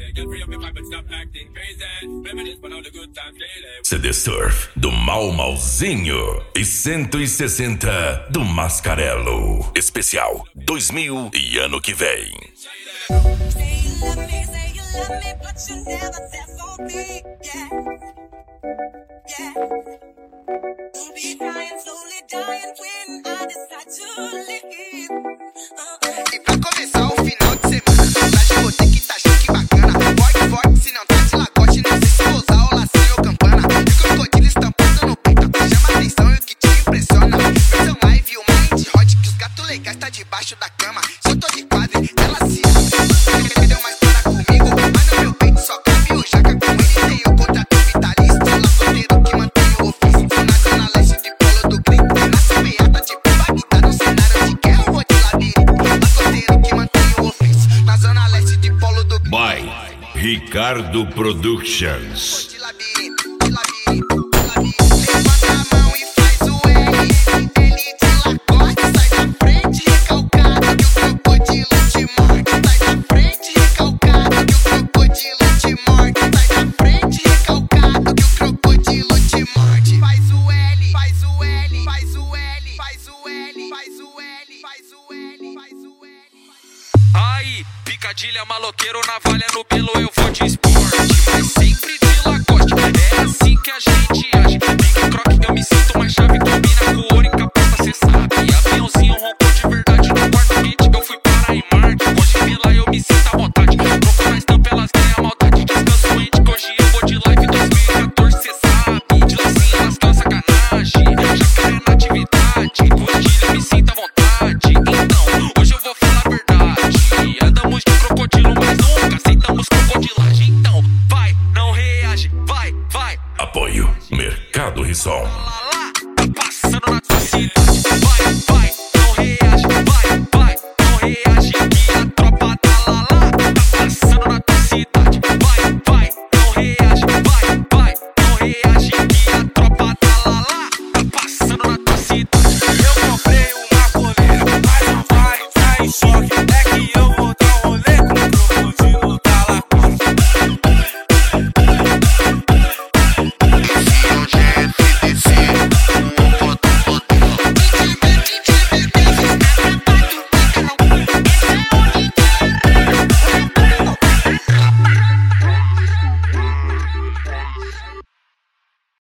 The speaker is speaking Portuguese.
CD Surf do Malzinho e 160 do Mascarello. Especial 2000 e ano que vem. E pra começar o final de semana, hoje vou ter que tá chique bacana. Forte, forte, se não tá de lagote, não sei se vou usar o lacinho ou campana. E crocodilo estampado no peito, chama atenção e o que te impressiona. Versão live, o mind hot, que os gatos legais tá debaixo da cama. Se eu tô de quadro, ela se ama. Deu mais para comigo, mas no meu peito só cabe o jaca. Com ele tem o contrato vitalício, lagoteiro que mantém o ofício. Na zona leste de Polo do Grito, na beata de Bagdá, no cenário de guerra eu vou de labirinto. Lagoteiro que mantém o ofício, na zona leste de Polo do Grito. By Ricardo Productions. De labirinto, de labirinto, de labirinto. Levanta a mão e faz o L de lagote. Sai da frente recalcado que o crocodilo te morde. Sai da frente recalcado que o crocodilo te morde. Sai da frente recalcado que o crocodilo te morde. Faz o L, faz o L, faz o L, faz o L, faz o L, faz o L, faz o L. Aí, picadilha, maloqueiro, navalha no pelo, eu vou de esporte, mas sempre de lagoste. É assim que a gente age. Pique croque, eu me sinto mais chave. Combina com ouro e capota, cê sabe. Aviãozinho roncou de verdade no quarto kit. Eu fui para em Marte. Hoje vila eu me sinto à vontade. Troco na estampa, elas ganham maldade. Descanso ente, que hoje eu vou de live 2014, cê sabe. De lacinho nas calças, sacanagem. Jacaré na atividade. Hoje eu me sinto à vontade. Então, hoje eu vou falar a verdade. Andamos de crocodilo, mas nunca aceitamos crocodilagem. Então, vai, não reage, vai, vai. Apoio Mercado Risson.